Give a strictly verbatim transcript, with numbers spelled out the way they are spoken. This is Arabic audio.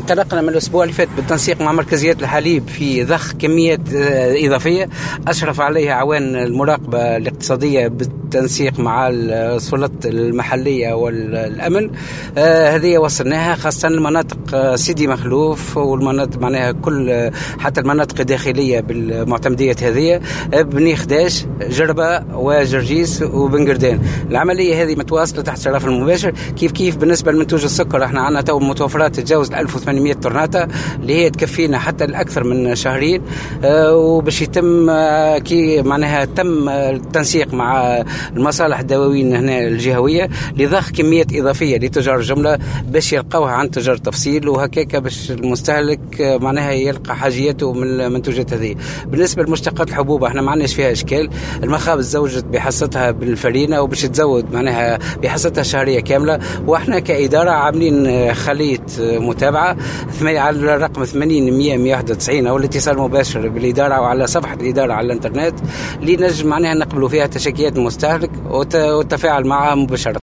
انطلقنا من الأسبوع اللي فات بالتنسيق مع مركزيات الحليب في ضخ كميات إضافية أشرف عليها عوان المراقبة الاقتصادية بالتنسيق مع السلطات المحلية والأمن. آه هذه وصلناها خاصة المناطق سيدي مخلوف والمناطق معناها كل حتى المناطق الداخلية بالمعتمديات هذه، بني خداش جربة وجرجيس وبنقردان. العملية هذه متواصلة تحت شراف المباشر. كيف كيف بالنسبة لمنتوج السكر احنا عندنا تو متوفرات تتجاوز ألف وثمانمائة طرناطة اللي هي تكفينا حتى الأكثر من شهرين. آه وباش يتم آه كي معناها تم التنسيق مع المصالح الدواوين هنا الجهوية لضخ كميات إضافية لتجار الجملة باش يلقوها عن تجار تفصيل، وهكاك باش المستهلك آه معناها يلقى حاجياته من المنتوجات هذه. بالنسبة لمشتقات الحبوب احنا ما عندناش فيها إشكال. المخابز زوجت بحصتها بالفرينة وباش تزود معناها بحصتها شهرية كاملة، واحنا كإدارة عاملين خلية متابعة على الرقم ثمانين مية مية واحد وتسعين أو الاتصال مباشر بالإدارة وعلى صفحة الإدارة على الإنترنت اللي نجم معناها نقبلوا فيها تشكيات المستهلك والتفاعل معها مباشرة.